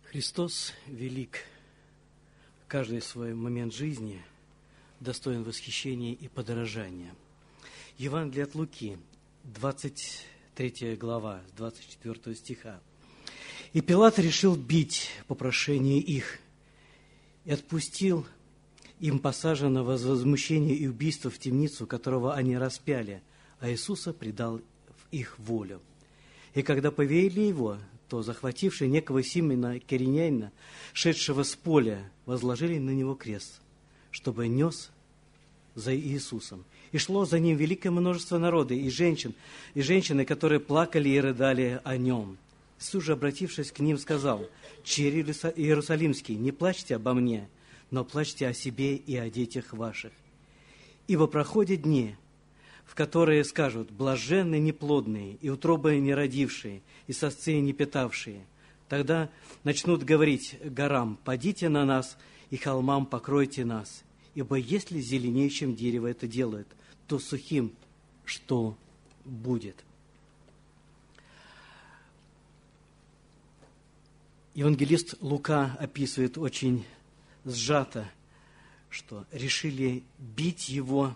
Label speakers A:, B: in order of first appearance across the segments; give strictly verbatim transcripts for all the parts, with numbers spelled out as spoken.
A: Христос велик. Каждый свой момент жизни достоин восхищения и подражания. Евангелие от Луки, двадцать третья глава, двадцать четвёртого стиха. «И Пилат решил бить по прошению их, и отпустил им посаженного за возмущение и убийство в темницу, которого они распяли, а Иисуса предал в их волю. И когда повели его, то, захватившие некого Симона Киринянина, шедшего с поля, возложили на него крест, чтобы нес за Иисусом. И шло за ним великое множество народа, и женщин, и женщины, которые плакали и рыдали о нем. Иисус же, обратившись к ним, сказал: «Черри Иерусалимский, не плачьте обо мне, но плачьте о себе и о детях ваших. Ибо проходят дни, в которые скажут: блаженны неплодные, и утробы не родившие, и сосцы не питавшие. Тогда начнут говорить горам: падите на нас, и холмам покройте нас. Ибо если зеленеющим дерево это делает, то сухим что будет?» Евангелист Лука описывает очень сжато, что решили бить его.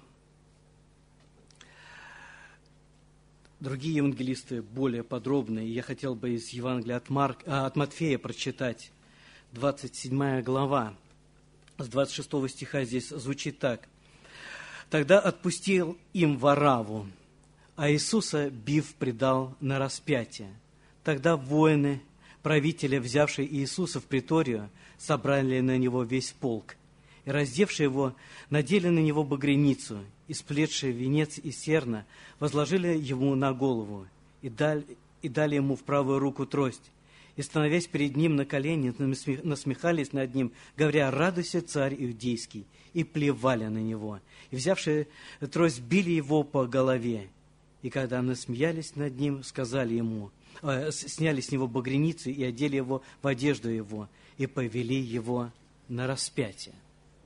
A: Другие евангелисты более подробные. Я хотел бы из Евангелия от, Марк, а, от Матфея прочитать, двадцать седьмая глава, с двадцать шестого стиха здесь звучит так. «Тогда отпустил им Варавву, а Иисуса, бив, предал на распятие. Тогда воины, правители, взявшие Иисуса в приторию, собрали на него весь полк, и, раздевшие его, надели на него багряницу, и, сплетшие венец из серна, возложили ему на голову, и дали, и дали ему в правую руку трость. И, становясь перед ним на колени, насмехались над ним, говоря: радуйся, царь иудейский, и плевали на него. И, взявшие трость, били его по голове. И когда насмеялись над ним, сказали ему, э, сняли с него багряницу и одели его в одежду его, и повели его на распятие».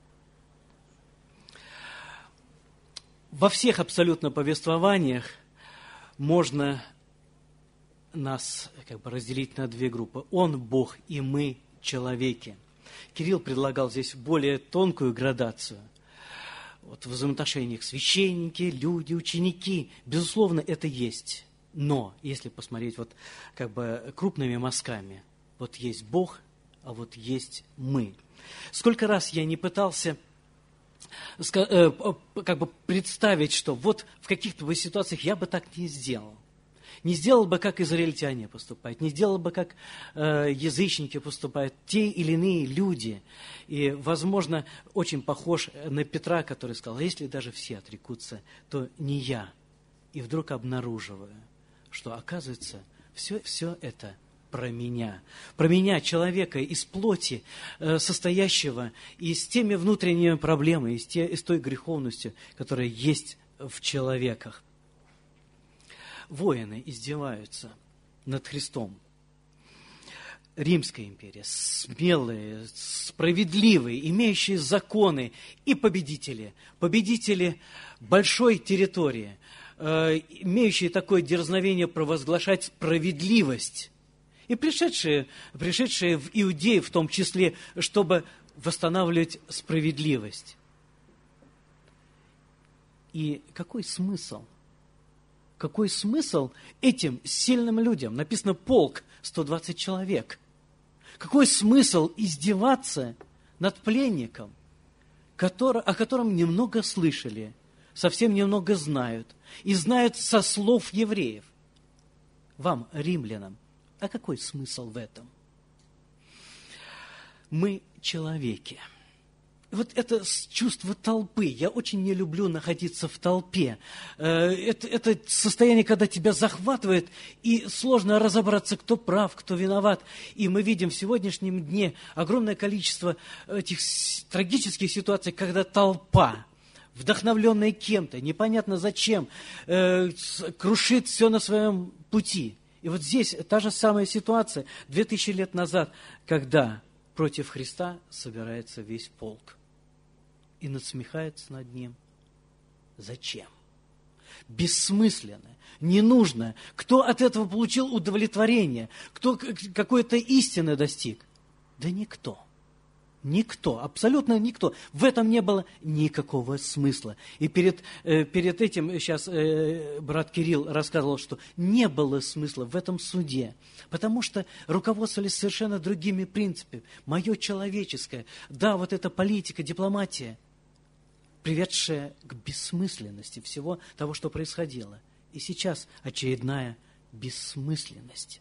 A: Во всех абсолютно повествованиях можно нас как бы разделить на две группы. Он Бог, и мы человеки. Кирилл предлагал здесь более тонкую градацию. Вот в взаимоотношениях священники, люди, ученики. Безусловно, это есть. Но, если посмотреть вот как бы крупными мазками, вот есть Бог, а вот есть мы. Сколько раз я не пытался как бы представить, что вот в каких-то ситуациях я бы так не сделал. Не сделал бы, как израильтяне поступают, не сделал бы, как э, язычники поступают, те или иные люди. И, возможно, очень похож на Петра, который сказал: а если даже все отрекутся, то не я. И вдруг обнаруживаю, что, оказывается, все, все это про меня. Про меня, человека из плоти, э, состоящего и с теми внутренними проблемами, и с, те, и с той греховностью, которая есть в человеках. Воины издеваются над Христом. Римская империя, смелые, справедливые, имеющие законы и победители. Победители большой территории, э, имеющие такое дерзновение провозглашать справедливость. И пришедшие, пришедшие в Иудею в том числе, чтобы восстанавливать справедливость. И какой смысл? Какой смысл этим сильным людям? Написано полк, сто двадцать человек. Какой смысл издеваться над пленником, который, о котором немного слышали, совсем немного знают, и знают со слов евреев? Вам, римлянам, а какой смысл в этом? Мы человеки. Вот это чувство толпы. Я очень не люблю находиться в толпе. Это, это состояние, когда тебя захватывает, и сложно разобраться, кто прав, кто виноват. И мы видим в сегодняшнем дне огромное количество этих трагических ситуаций, когда толпа, вдохновленная кем-то, непонятно зачем, крушит все на своем пути. И вот здесь та же самая ситуация две тысячи лет назад, когда против Христа собирается весь полк и насмехается над ним. Зачем? Бессмысленно, не нужно. Кто от этого получил удовлетворение? Кто какой-то истины достиг? Да никто. Никто, абсолютно никто. В этом не было никакого смысла. И перед, э, перед этим сейчас э, брат Кирилл рассказывал, что не было смысла в этом суде, потому что руководствовались совершенно другими принципами. Мое человеческое, да, вот эта политика, дипломатия, приведшая к бессмысленности всего того, что происходило. И сейчас очередная бессмысленность.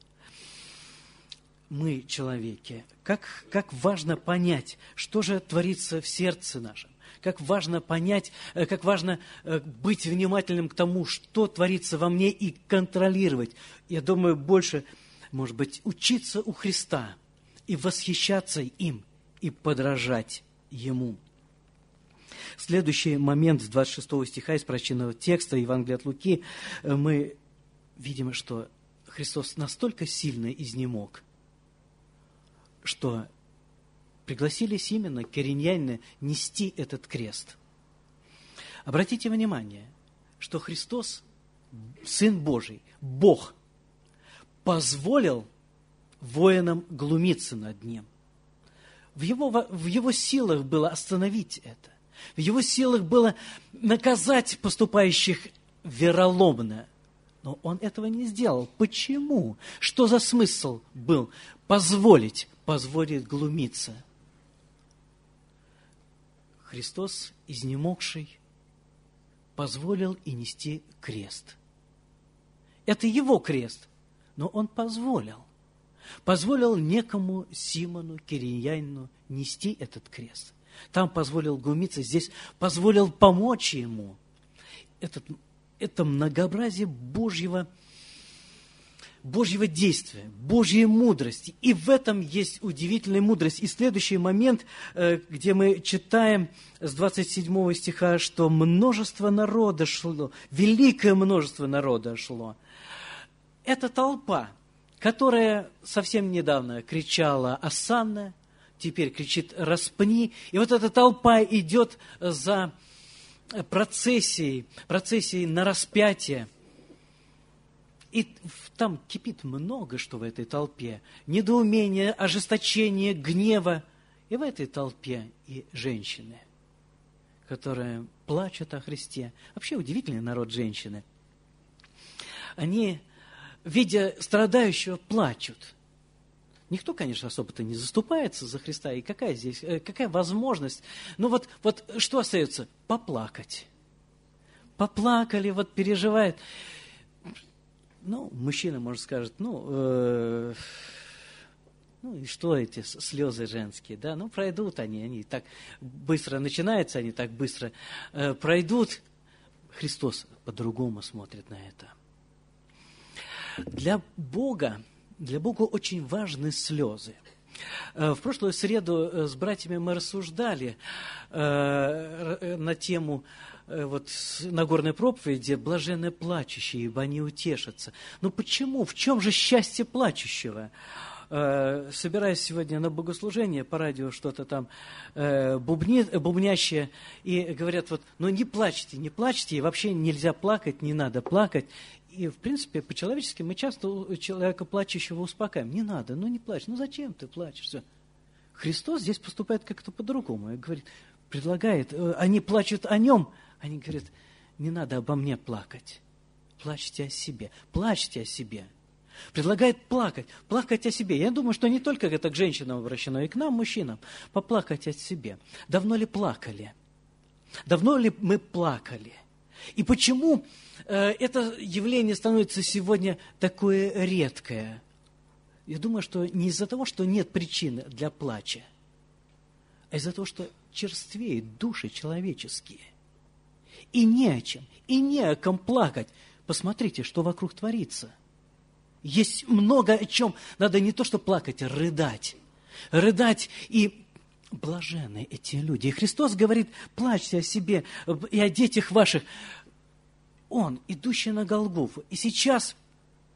A: Мы, человеки, как, как важно понять, что же творится в сердце нашем, как важно понять, как важно быть внимательным к тому, что творится во мне, и контролировать. Я думаю, больше, может быть, учиться у Христа и восхищаться им, и подражать Ему. Следующий момент с двадцать шестого стиха из прочитанного текста Евангелия от Луки, мы видим, что Христос настолько сильно изнемог, что пригласились именно кириньяне нести этот крест. Обратите внимание, что Христос, Сын Божий, Бог, позволил воинам глумиться над Ним. В его, в его силах было остановить это. В его силах было наказать поступающих вероломно. Но Он этого не сделал. Почему? Что за смысл был позволить, позволить глумиться? Христос, изнемогший, позволил и нести крест. Это Его крест, но Он позволил. Позволил некому Симону Кириньянину нести этот крест. Там позволил глумиться, здесь позволил помочь ему. Этот, это многообразие Божьего, Божьего действия, Божьей мудрости. И в этом есть удивительная мудрость. И следующий момент, где мы читаем с двадцать седьмого стиха, что множество народа шло, великое множество народа шло. Это толпа, которая совсем недавно кричала «Осанна», теперь кричит «Распни». И вот эта толпа идет за процессией, процессией на распятие. И там кипит много что в этой толпе. Недоумение, ожесточение, гнева. И в этой толпе и женщины, которые плачут о Христе. Вообще удивительный народ женщины. Они, видя страдающего, плачут. Никто, конечно, особо-то не заступается за Христа. И какая здесь, какая возможность? Ну вот, вот что остается? Поплакать. Поплакали, вот переживают. Ну, мужчина, может, скажет, ну, э, ну и что эти слезы женские, да? Ну, пройдут они, они так быстро начинаются, они так быстро э, пройдут. Христос по-другому смотрит на это. Для Бога, для Бога очень важны слезы. В прошлую среду с братьями мы рассуждали э, на тему э, вот, Нагорной проповеди «Блаженны плачущие, ибо они утешатся». Ну почему? В чем же счастье плачущего? Э, собираясь сегодня на богослужение, по радио что-то там э, бубнит, бубнящее, и говорят, вот, ну не плачьте, не плачьте, и вообще нельзя плакать, не надо плакать. И, в принципе, по-человечески мы часто человека плачущего успокаиваем. Не надо, ну не плачь, ну зачем ты плачешь? Все. Христос здесь поступает как-то по-другому. И говорит, предлагает, они плачут о нем, они говорят, не надо обо мне плакать. Плачьте о себе, плачьте о себе. Предлагает плакать, плакать о себе. Я думаю, что не только это к женщинам обращено, и к нам, мужчинам, поплакать о себе. Давно ли плакали? Давно ли мы плакали? И почему э, это явление становится сегодня такое редкое? Я думаю, что не из-за того, что нет причины для плача, а из-за того, что черствеют души человеческие. И не о чем, и не о ком плакать. Посмотрите, что вокруг творится. Есть много о чем. Надо не то, что плакать, а рыдать. Рыдать и... Блаженны эти люди. И Христос говорит, плачьте о себе и о детях ваших. Он, идущий на Голгофу. И сейчас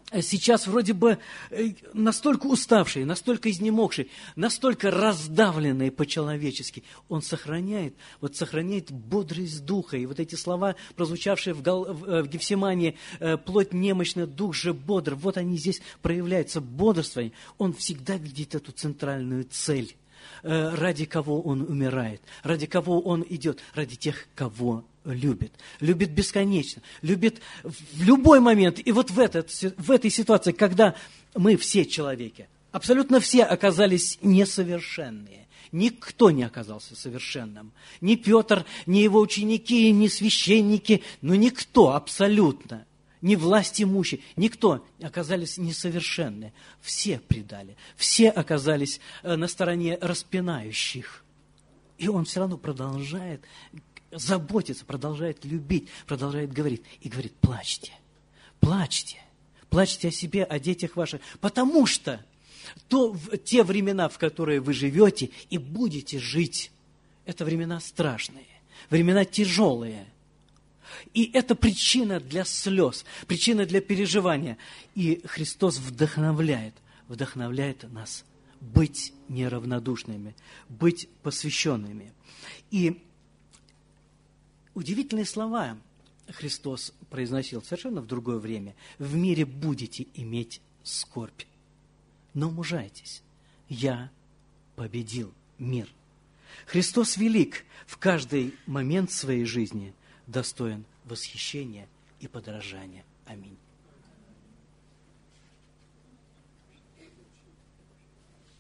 A: сейчас вроде бы настолько уставший, настолько изнемогший, настолько раздавленный по-человечески, он сохраняет, вот сохраняет бодрость духа. И вот эти слова, прозвучавшие в, Гал, в Гефсимании, плоть немощная, дух же бодр, вот они здесь проявляются, бодрствование. Он всегда видит эту центральную цель, ради кого он умирает, ради кого он идет, ради тех, кого любит. Любит бесконечно, любит в любой момент. И вот в, этот, в этой ситуации, когда мы все человеки, абсолютно все оказались несовершенные, никто не оказался совершенным. Ни Петр, ни его ученики, ни священники, ну никто абсолютно, ни власть имущие, никто оказались несовершенны. Все предали, все оказались на стороне распинающих. И он все равно продолжает заботиться, продолжает любить, продолжает говорить. И говорит: плачьте, плачьте, плачьте о себе, о детях ваших, потому что то, в те времена, в которые вы живете и будете жить, это времена страшные, времена тяжелые. И это причина для слез, причина для переживания. И Христос вдохновляет, вдохновляет нас быть неравнодушными, быть посвященными. И удивительные слова Христос произносил совершенно в другое время. В мире будете иметь скорбь, но мужайтесь, я победил мир. Христос велик, в каждый момент своей жизни достоин восхищения и подражания. Аминь.